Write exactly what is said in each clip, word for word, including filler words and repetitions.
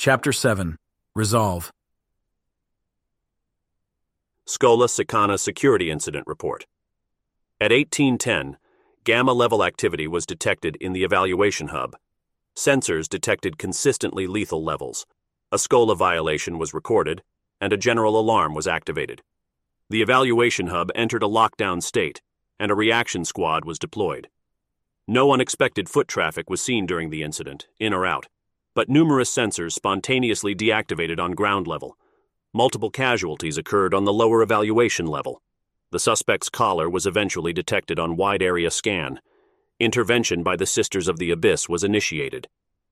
Chapter seven. Resolve. Schola Sicana Security Incident Report. At eighteen ten, gamma-level activity was detected in the evaluation hub. Sensors detected consistently lethal levels. A Schola violation was recorded, and a general alarm was activated. The evaluation hub entered a lockdown state, and a reaction squad was deployed. No unexpected foot traffic was seen during the incident, in or out, but numerous sensors spontaneously deactivated on ground level. Multiple casualties occurred on the lower evaluation level. The suspect's collar was eventually detected on wide-area scan. Intervention by the Sisters of the Abyss was initiated.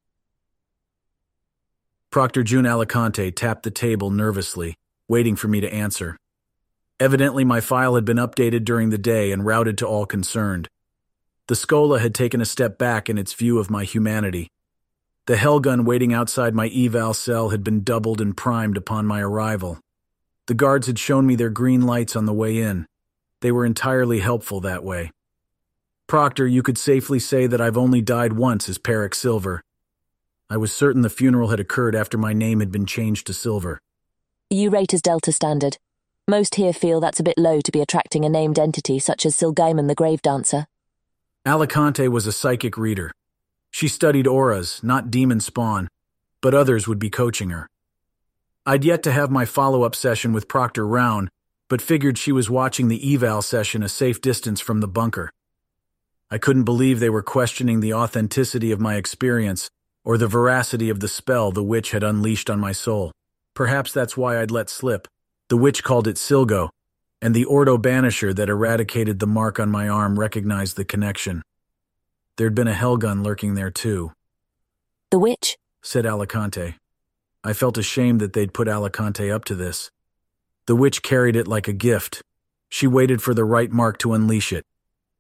Proctor June Alicante tapped the table nervously, waiting for me to answer. Evidently, my file had been updated during the day and routed to all concerned. The Schola had taken a step back in its view of my humanity. The Hellgun waiting outside my eval cell had been doubled and primed upon my arrival. The guards had shown me their green lights on the way in. They were entirely helpful that way. Proctor, you could safely say that I've only died once as Perrick Silver. I was certain the funeral had occurred after my name had been changed to Silver. You rate as Delta Standard. Most here feel that's a bit low to be attracting a named entity such as Silgaimon the Grave Dancer. Alicante was a psychic reader. She studied auras, not demon spawn, but others would be coaching her. I'd yet to have my follow-up session with Proctor Round, but figured she was watching the eval session a safe distance from the bunker. I couldn't believe they were questioning the authenticity of my experience or the veracity of the spell the witch had unleashed on my soul. Perhaps that's why I'd let slip. The witch called it Silgo, and the Ordo Banisher that eradicated the mark on my arm recognized the connection. There'd been a Hellgun lurking there too. The witch? Said Alicante. I felt ashamed that they'd put Alicante up to this. The witch carried it like a gift. She waited for the right mark to unleash it.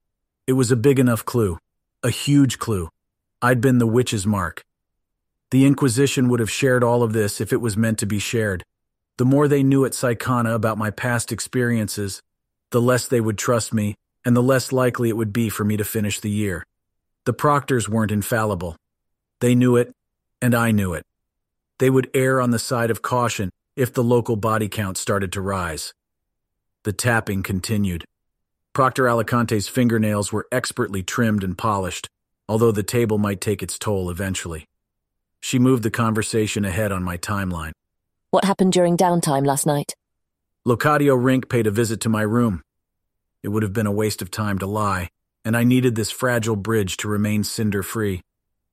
It was a big enough clue. A huge clue. I'd been the witch's mark. The Inquisition would have shared all of this if it was meant to be shared. The more they knew at Sicana about my past experiences, the less they would trust me, and the less likely it would be for me to finish the year. The proctors weren't infallible. They knew it, and I knew it. They would err on the side of caution if the local body count started to rise. The tapping continued. Proctor Alicante's fingernails were expertly trimmed and polished, although the table might take its toll eventually. She moved the conversation ahead on my timeline. What happened during downtime last night? Locadio Rink paid a visit to my room. It would have been a waste of time to lie, and I needed this fragile bridge to remain cinder-free.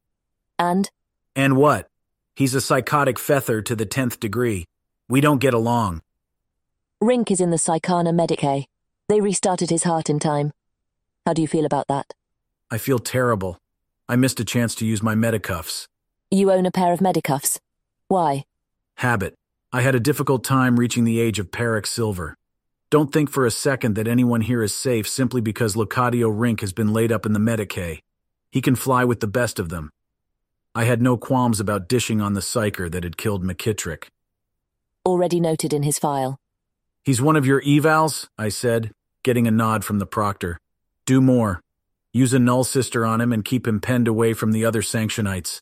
And? And what? He's a psychotic fether to the tenth degree. We don't get along. Rink is in the Sicana Medicae. They restarted his heart in time. How do you feel about that? I feel terrible. I missed a chance to use my Medicuffs. You own a pair of Medicuffs. Why? Habit. I had a difficult time reaching the age of Perrick Silver. Don't think for a second that anyone here is safe simply because Locadio Rink has been laid up in the Medicae. He can fly with the best of them. I had no qualms about dishing on the psyker that had killed McKittrick. Already noted in his file. He's one of your evals, I said, getting a nod from the proctor. Do more. Use a null sister on him and keep him penned away from the other Sanctionites.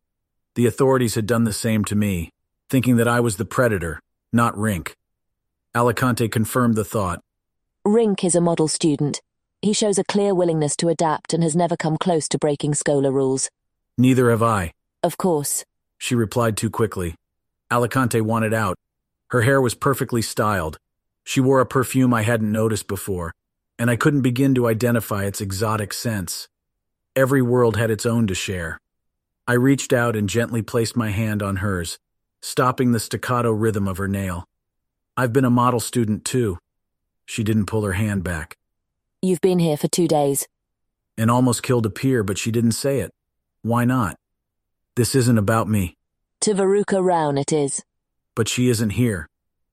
The authorities had done the same to me, thinking that I was the predator, not Rink. Alicante confirmed the thought. Rink is a model student. He shows a clear willingness to adapt and has never come close to breaking Schola rules. Neither have I. Of course. She replied too quickly. Alicante wanted out. Her hair was perfectly styled. She wore a perfume I hadn't noticed before, and I couldn't begin to identify its exotic scents. Every world had its own to share. I reached out and gently placed my hand on hers, stopping the staccato rhythm of her nail. I've been a model student too. She didn't pull her hand back. You've been here for two days. And almost killed a peer, but she didn't say it. Why not? This isn't about me. To Veruca Round it is. But she isn't here.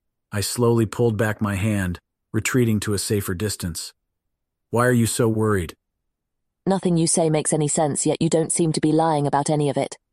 I slowly pulled back my hand, retreating to a safer distance. Why are you so worried? Nothing you say makes any sense, yet you don't seem to be lying about any of it.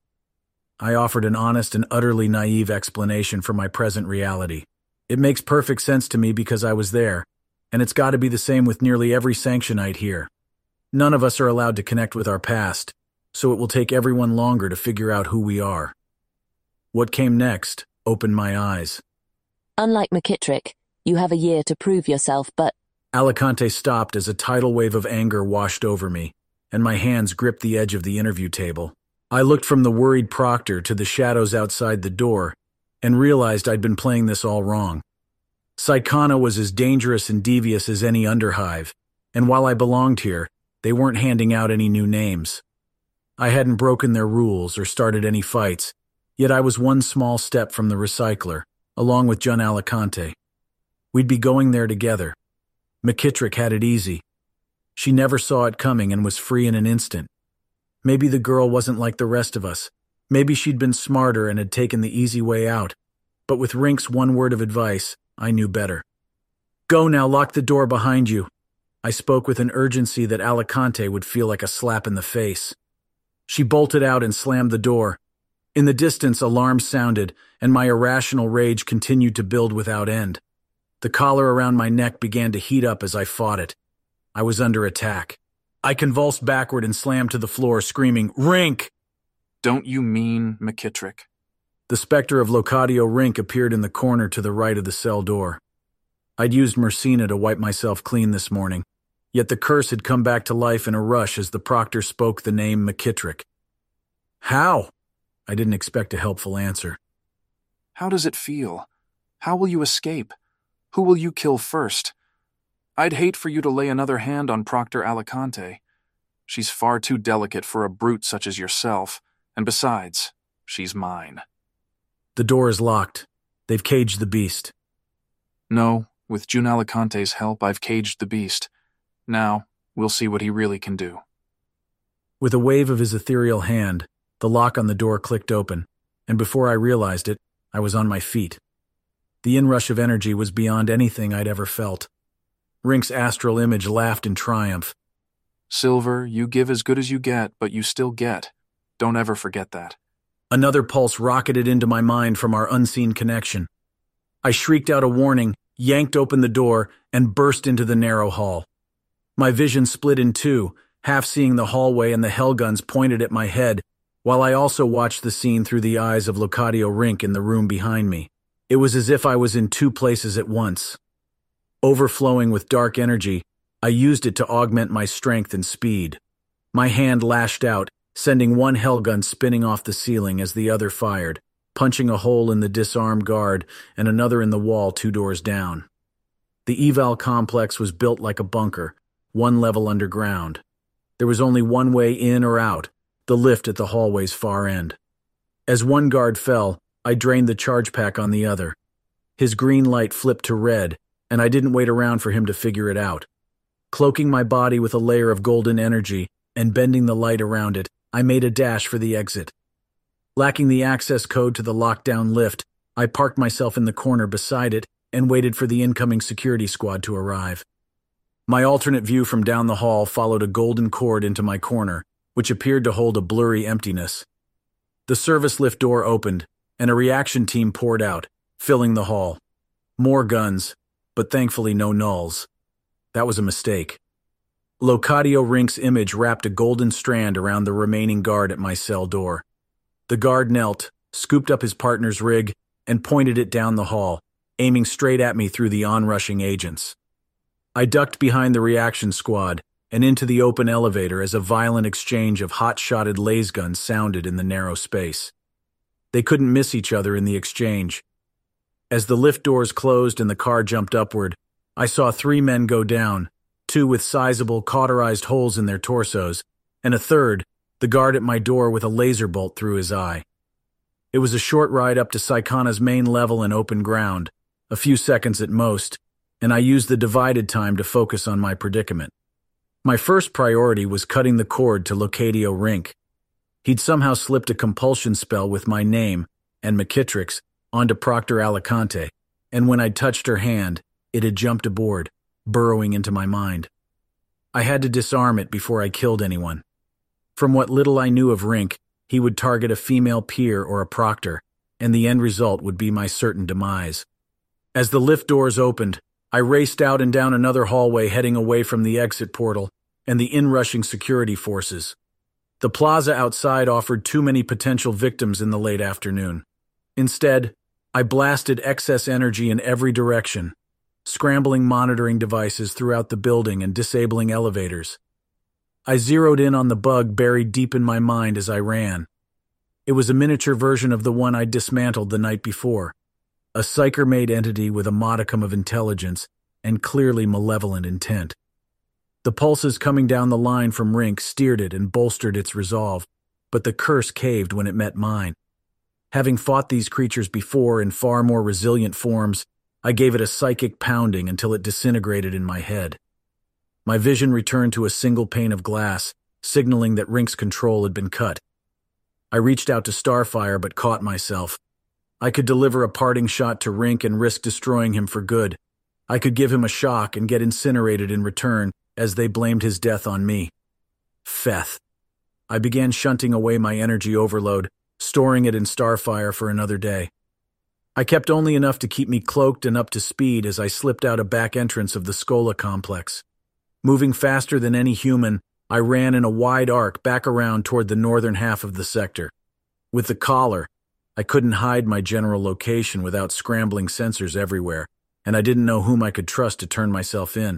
I offered an honest and utterly naive explanation for my present reality. It makes perfect sense to me because I was there, and it's got to be the same with nearly every Sanctionite here. None of us are allowed to connect with our past, so it will take everyone longer to figure out who we are. What came next opened my eyes. Unlike McKittrick, you have a year to prove yourself, but Alicante stopped as a tidal wave of anger washed over me, and my hands gripped the edge of the interview table. I looked from the worried proctor to the shadows outside the door and realized I'd been playing this all wrong. Psychana was as dangerous and devious as any underhive, and while I belonged here, they weren't handing out any new names. I hadn't broken their rules or started any fights, yet I was one small step from the recycler, along with Jun Alicante. We'd be going there together. McKittrick had it easy. She never saw it coming and was free in an instant. Maybe the girl wasn't like the rest of us. Maybe she'd been smarter and had taken the easy way out. But with Rink's one word of advice, I knew better. "Go now, lock the door behind you." I spoke with an urgency that Alicante would feel like a slap in the face. She bolted out and slammed the door. In the distance, alarms sounded, and my irrational rage continued to build without end. The collar around my neck began to heat up as I fought it. I was under attack. I convulsed backward and slammed to the floor, screaming, "Rink!" "Don't you mean McKittrick?" The specter of Locadio Rink appeared in the corner to the right of the cell door. I'd used Mercina to wipe myself clean this morning, yet the curse had come back to life in a rush as the proctor spoke the name McKittrick. "How?" I didn't expect a helpful answer. "How does it feel? How will you escape? Who will you kill first? I'd hate for you to lay another hand on Proctor Alicante. She's far too delicate for a brute such as yourself, and besides, she's mine." "The door is locked. They've caged the beast." "No, with Jun Alicante's help, I've caged the beast. Now, we'll see what he really can do." With a wave of his ethereal hand, the lock on the door clicked open, and before I realized it, I was on my feet. The inrush of energy was beyond anything I'd ever felt. Rink's astral image laughed in triumph. "Silver, you give as good as you get, but you still get. Don't ever forget that." Another pulse rocketed into my mind from our unseen connection. I shrieked out a warning, yanked open the door, and burst into the narrow hall. My vision split in two, half seeing the hallway and the hellguns pointed at my head, while I also watched the scene through the eyes of Locadio Rink in the room behind me. It was as if I was in two places at once. Overflowing with dark energy, I used it to augment my strength and speed. My hand lashed out, sending one hellgun spinning off the ceiling as the other fired, punching a hole in the disarmed guard and another in the wall two doors down. The eval complex was built like a bunker, one level underground. There was only one way in or out, the lift at the hallway's far end. As one guard fell, I drained the charge pack on the other. His green light flipped to red, and I didn't wait around for him to figure it out. Cloaking my body with a layer of golden energy and bending the light around it, I made a dash for the exit. Lacking the access code to the lockdown lift, I parked myself in the corner beside it and waited for the incoming security squad to arrive. My alternate view from down the hall followed a golden cord into my corner, which appeared to hold a blurry emptiness. The service lift door opened, and a reaction team poured out, filling the hall. More guns, but thankfully no nulls. That was a mistake. Locadio Rink's image wrapped a golden strand around the remaining guard at my cell door. The guard knelt, scooped up his partner's rig, and pointed it down the hall, aiming straight at me through the onrushing agents. I ducked behind the reaction squad and into the open elevator as a violent exchange of hot-shotted laser guns sounded in the narrow space. They couldn't miss each other in the exchange. As the lift doors closed and the car jumped upward, I saw three men go down, two with sizable cauterized holes in their torsos, and a third, the guard at my door with a laser bolt through his eye. It was a short ride up to Psychana's main level in open ground, a few seconds at most, and I used the divided time to focus on my predicament. My first priority was cutting the cord to Locadio Rink. He'd somehow slipped a compulsion spell with my name, and McKittrick's, onto Proctor Alicante, and when I'd touched her hand, it had jumped aboard, burrowing into my mind. I had to disarm it before I killed anyone. From what little I knew of Rink, he would target a female peer or a proctor, and the end result would be my certain demise. As the lift doors opened, I raced out and down another hallway heading away from the exit portal and the inrushing security forces. The plaza outside offered too many potential victims in the late afternoon. Instead, I blasted excess energy in every direction, scrambling monitoring devices throughout the building and disabling elevators. I zeroed in on the bug buried deep in my mind as I ran. It was a miniature version of the one I'd dismantled the night before, a psyker-made entity with a modicum of intelligence and clearly malevolent intent. The pulses coming down the line from Rink steered it and bolstered its resolve, but the curse caved when it met mine. Having fought these creatures before in far more resilient forms, I gave it a psychic pounding until it disintegrated in my head. My vision returned to a single pane of glass, signaling that Rink's control had been cut. I reached out to Starfire but caught myself. I could deliver a parting shot to Rink and risk destroying him for good. I could give him a shock and get incinerated in return, as they blamed his death on me. Feth. I began shunting away my energy overload, storing it in Starfire for another day. I kept only enough to keep me cloaked and up to speed as I slipped out a back entrance of the Skola complex. Moving faster than any human, I ran in a wide arc back around toward the northern half of the sector. With the collar, I couldn't hide my general location without scrambling sensors everywhere, and I didn't know whom I could trust to turn myself in.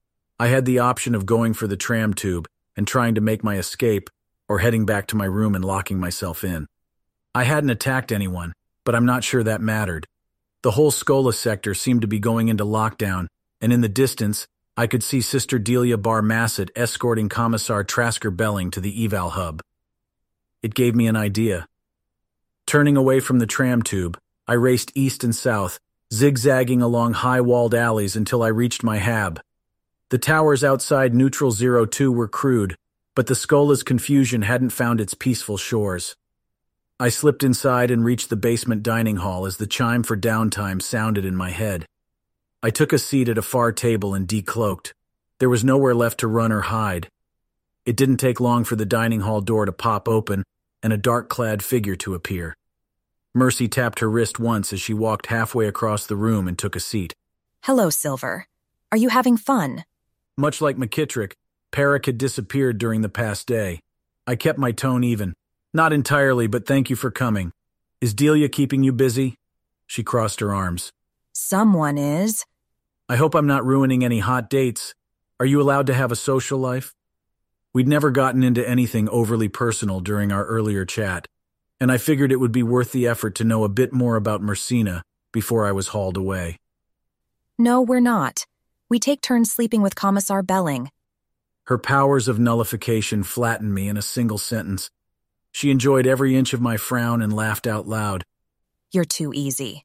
I had the option of going for the tram tube and trying to make my escape, or heading back to my room and locking myself in. I hadn't attacked anyone, but I'm not sure that mattered. The whole Skola sector seemed to be going into lockdown, and in the distance, I could see Sister Delia Barmasset escorting Commissar Trasker Belling to the eval hub. It gave me an idea. Turning away from the tram tube, I raced east and south, zigzagging along high-walled alleys until I reached my hab. The towers outside Neutral Zero Two were crude, but the Skola's confusion hadn't found its peaceful shores. I slipped inside and reached the basement dining hall as the chime for downtime sounded in my head. I took a seat at a far table and decloaked. There was nowhere left to run or hide. It didn't take long for the dining hall door to pop open and a dark-clad figure to appear. Mercy tapped her wrist once as she walked halfway across the room and took a seat. Hello, Silver. Are you having fun? Much like McKittrick, Peric had disappeared during the past day. I kept my tone even. Not entirely, but thank you for coming. Is Delia keeping you busy? She crossed her arms. Someone is. I hope I'm not ruining any hot dates. Are you allowed to have a social life? We'd never gotten into anything overly personal during our earlier chat, and I figured it would be worth the effort to know a bit more about Mersina before I was hauled away. No, we're not. We take turns sleeping with Commissar Belling. Her powers of nullification flattened me in a single sentence. She enjoyed every inch of my frown and laughed out loud. You're too easy.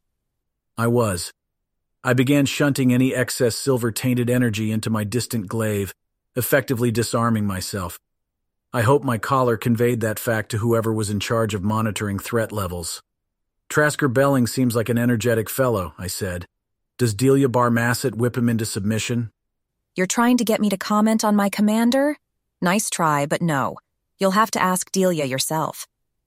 I was. I began shunting any excess silver-tainted energy into my distant glaive, effectively disarming myself. I hope my collar conveyed that fact to whoever was in charge of monitoring threat levels. Trasker Belling seems like an energetic fellow, I said. Does Delia Barmasset whip him into submission? You're trying to get me to comment on my commander? Nice try, but no. You'll have to ask Delia yourself.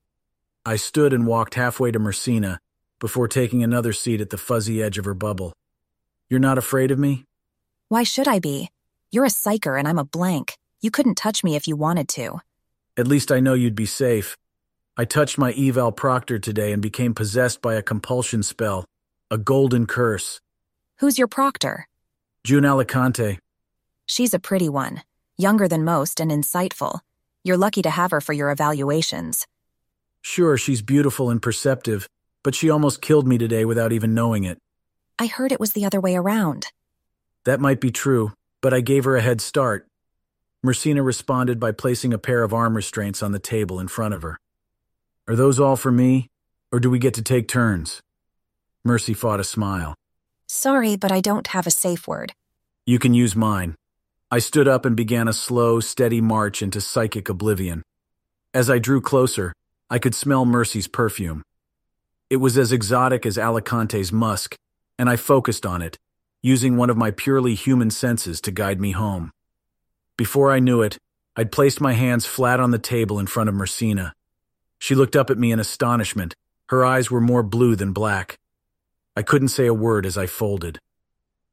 I stood and walked halfway to Mersina before taking another seat at the fuzzy edge of her bubble. You're not afraid of me? Why should I be? You're a psyker and I'm a blank. You couldn't touch me if you wanted to. At least I know you'd be safe. I touched my eval proctor today and became possessed by a compulsion spell, a golden curse. Who's your proctor? June Alicante. She's a pretty one, younger than most and insightful. You're lucky to have her for your evaluations. Sure, she's beautiful and perceptive, but she almost killed me today without even knowing it. I heard it was the other way around. That might be true, but I gave her a head start. Mersina responded by placing a pair of arm restraints on the table in front of her. Are those all for me, or do we get to take turns? Mercy fought a smile. Sorry, but I don't have a safe word. You can use mine. I stood up and began a slow, steady march into psychic oblivion. As I drew closer, I could smell Mercy's perfume. It was as exotic as Alicante's musk, and I focused on it, using one of my purely human senses to guide me home. Before I knew it, I'd placed my hands flat on the table in front of Mersina. She looked up at me in astonishment. Her eyes were more blue than black. I couldn't say a word as I folded.